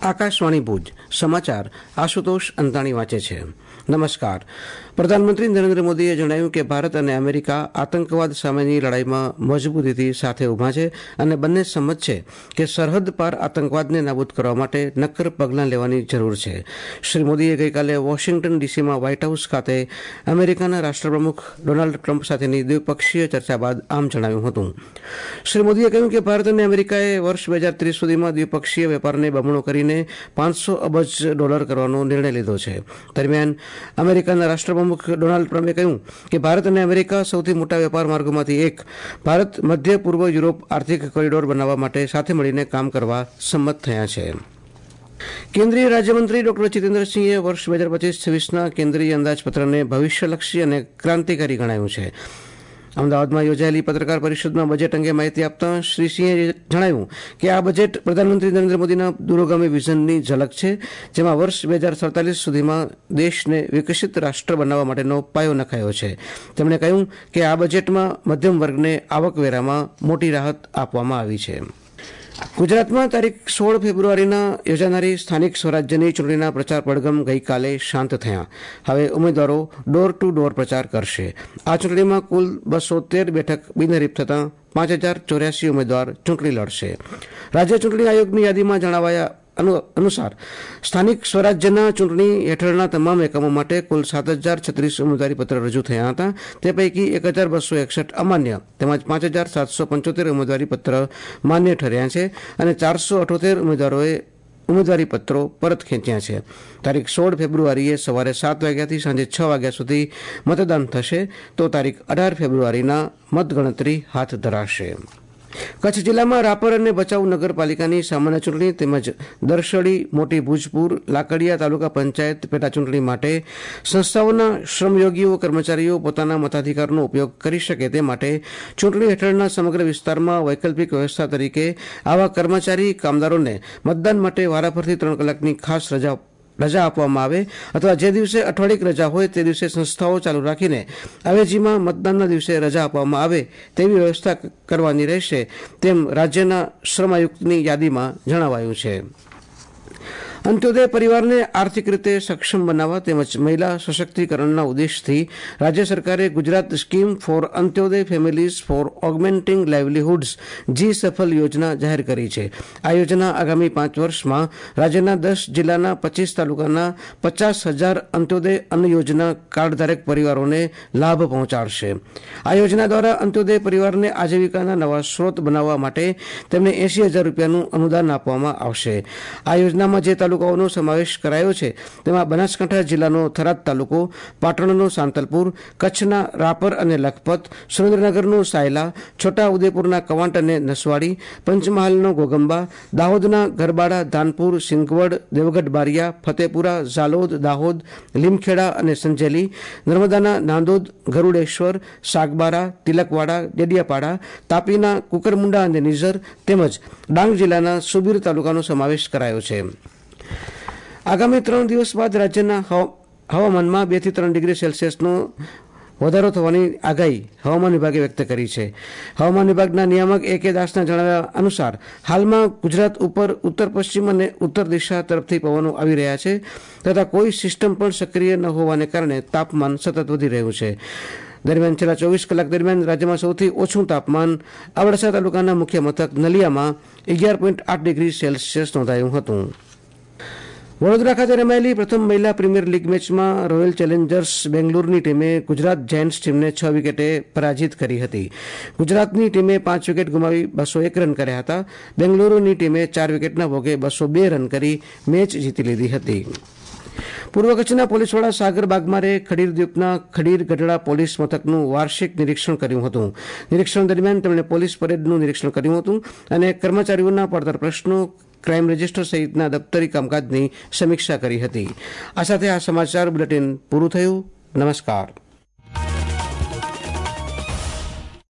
આકાશવાણી ભુજ સમાચાર આશુતોષ અંતાણી વાંચે છે. નમસ્કાર. પ્રધાનમંત્રી નરેન્દ્ર મોદીએ જણાવ્યું કે ભારત અને અમેરિકા આતંકવાદ સામેની લડાઈમાં મજબૂતીથી સાથે ઊભા છે અને બંને સંમત છે કે સરહદ પાર આતંકવાદને નાબૂદ કરવા માટે નક્કર પગલાં લેવાની જરૂર છે. શ્રી મોદીએ ગઈકાલે વોશિંગ્ટન ડીસીમાં વ્હાઇટ હાઉસ ખાતે અમેરિકાના રાષ્ટ્રપ્રમુખ ડોનાલ્ડ ટ્રમ્પ સાથેની દ્વિપક્ષીય ચર્ચા બાદ આમ જણાવ્યું હતું. શ્રી મોદીએ કહ્યું કે ભારત અને અમેરિકાએ વર્ષ 2030 સુધીમાં દ્વિપક્ષીય વેપારને બમણો કરીને $500 અબજ કરવાનો નિર્ણય લીધો છે. દરમિયાન અમેરિકાના રાષ્ટ્રપ્રમુખ ડોનાલ્ડ ટ્રમ્પે કહ્યું કે ભારત અને અમેરિકા સૌથી મોટા વેપાર માર્ગોમાંથી એક ભારત મધ્ય પૂર્વ યુરોપ આર્થિક કોરિડોર બનાવવા માટે સાથે મળીને કામ કરવા સંમત થયા છે. કેન્દ્રીય રાજ્યમંત્રી ડોક્ટર જીતેન્દ્રસિંહે વર્ષ 2025-26ના કેન્દ્રીય અંદાજપત્રને ભવિષ્યલક્ષી અને ક્રાંતિકારી ગણાવ્યું છે. અમદાવાદમાં યોજાયેલી પત્રકાર પરિષદમાં બજેટ અંગે માહિતી આપતા શ્રી સિંહે જણાવ્યું કે આ બજેટ પ્રધાનમંત્રી નરેન્દ્ર મોદીના દૂરગામી વિઝનની ઝલક છે, જેમાં વર્ષ 2047 સુધીમાં દેશને વિકસિત રાષ્ટ્ર બનાવવા માટેનો પાયો નખાયો છે. તેમણે કહ્યું કે આ બજેટમાં મધ્યમ વર્ગને આવકવેરામાં મોટી રાહત આપવામાં આવી છે. ગુજરાતમાં તારીખ 16 ફેબ્રુઆરીના યોજાનારી સ્થાનિક સ્વરાજ્યની ચૂંટણીના પ્રચાર પડઘમ ગઈકાલે શાંત થયા. હવે ઉમેદવારો ડોર ટુ ડોર પ્રચાર કરશે. આ ચૂંટણીમાં કુલ 213 બેઠક બિનહરીફ થતાં 5084 ઉમેદવાર ચૂંટણી લડશે. રાજ્ય ચૂંટણી આયોગની યાદીમાં જણાવાયા અનુસાર સ્થાનિક સ્વરાજ્યના ચૂંટણી હેઠળના તમામ એકમો માટે કુલ 7036 ઉમેદવારીપત્ર રજૂ થયા હતા. તે પૈકી 1261 અમાન્ય તેમજ 5775 ઉમેદવારીપત્ર માન્ય ઠર્યા છે અને 478 ઉમેદવારોએ ઉમેદવારીપત્રો પરત ખેંચ્યા છે. તારીખ 16 ફેબ્રુઆરીએ સવારે 7 વાગ્યાથી સાંજે 6 વાગ્યા સુધી મતદાન થશે, તો તારીખ 18 ફેબ્રુઆરીના મતગણતરી હાથ ધરાશે. કચ્છ જિલ્લામાં રાપર અને ભચાઉ નગરપાલિકાની સામાન્ય ચૂંટણી તેમજ દરશડી, મોટી ભૂજપુર, લાકડિયા તાલુકા પંચાયત પેટા ચૂંટણી માટે સંસ્થાઓના શ્રમયોગીઓ કર્મચારીઓ પોતાના મતાધિકારનો ઉપયોગ કરી શકે તે માટે ચૂંટણી હેઠળના સમગ્ર વિસ્તારમાં વૈકલ્પિક વ્યવસ્થા તરીકે આવા કર્મચારી કામદારોને મતદાન માટે વારાફરતી 3 કલાકની ખાસ રજા આપવામાં આવે અથવા જે દિવસે અઠવાડિક રજા હોય તે દિવસે સંસ્થાઓ ચાલુ રાખીને અવેજીમાં મતદાનના દિવસે રજા આપવામાં આવે તેવી વ્યવસ્થા કરવાની રહેશે, તેમ રાજ્યના શ્રમ આયુક્તની યાદીમાં જણાવાયું છે. અંત્યોદય પરિવારને આર્થિક રીતે સક્ષમ બનાવવા તેમજ મહિલા સશક્તિકરણના ઉદ્દેશથી રાજ્ય સરકારે Gujarat scheme for Antyodaya families for augmenting livelihoods G Safal યોજના જાહેર કરી છે. આ યોજના આગામી 5 વર્ષમાં રાજ્યના 10 જિલ્લાના 25 તાલુકાના 50,000 અંત્યોદય અન્ન યોજના કાર્ડધારક પરિવારોને લાભ પહોંચાડશે. આ યોજના દ્વારા અંત્યોદય પરિવારને આજીવિકાના નવા સ્ત્રોત બનાવવા માટે તેમને 80,000 રૂપિયાનું અનુદાન આપવામાં આવશે. આ યોજનામાં જે તાલુકાઓનો સમાવેશ કરાયો છે તેમાં બનાસકાંઠા જિલ્લાનો થરાદ તાલુકો, પાટણનો સાંતલપુર, કચ્છના રાપર અને લખપત, સુરેન્દ્રનગરનો સાયલા, છોટા ઉદેપુરના કવાંટ અને નસવાડી, પંચમહાલનો ગોગંબા, દાહોદના ગરબાડા, ધાનપુર, સિંગવડ, દેવગઢ બારિયા, ફતેપુરા, ઝાલોદ, દાહોદ, લીમખેડા અને સંજેલી, નર્મદાના નાંદોદ, ગરુડેશ્વર, સાગબારા, તિલકવાડા, ડેડિયાપાડા, તાપીના કુકરમુંડા અને નિઝર તેમજ ડાંગ જિલ્લાના સુબીર તાલુકાનો સમાવેશ કરાયો છે. આગામી 3 દિવસ બાદ રાજ્યના હવામાનમાં 2 થી 3 ડિગ્રી સેલ્સિયસનો વધારો થવાની આગાહી હવામાન વિભાગે વ્યક્ત કરી છે. હવામાન વિભાગના નિયામક A.K. દાસના જણાવ્યા અનુસાર હાલમાં ગુજરાત ઉપર ઉત્તર પશ્ચિમ અને ઉત્તર દિશા તરફથી પવનો આવી રહ્યા છે તથા કોઈ સિસ્ટમ પણ સક્રિય ન હોવાને કારણે તાપમાન સતત વધી રહ્યું છે. દરમિયાન છેલ્લા 24 કલાક દરમિયાન રાજ્યમાં સૌથી ઓછું તાપમાન અબડાસા તાલુકાના મુખ્ય મથક નલિયામાં 11.8 ડિગ્રી સેલ્સિયસ નોંધાયું હતું. વડોદરા ખાતે રમાયેલી પ્રથમ મહિલા પ્રીમિયર લીગ મેચમાં રોયલ ચેલેન્જર્સ બેંગ્લોરની ટીમે ગુજરાત જાયન્ટ્સ ટીમને 6 વિકેટે પરાજિત કરી હતી. ગુજરાતની ટીમે 5 વિકેટ ગુમાવી 201 રન કર્યા હતા. બેંગ્લોરની ટીમે 4 વિકેટના ભોગે 202 રન કરી મેચ જીતી લીધી હતી. પૂર્વ કચ્છના પોલીસ વડા સાગર બાગમારે ખડીર દ્વીપના ખડીર ગઢડા પોલીસ મથકનું વાર્ષિક નિરીક્ષણ કર્યું હતું. નિરીક્ષણ દરમિયાન તેમણે પોલીસ પરેડનું નિરીક્ષણ કર્યું હતું અને કર્મચારીઓના પડતર પ્રશ્નો, ક્રાઇમ રજિસ્ટર સહિતના દફતરી કામકાજની સમીક્ષા કરી હતી. આ સાથે આ સમાચાર બુલેટિન પૂરું થયું. નમસ્કાર.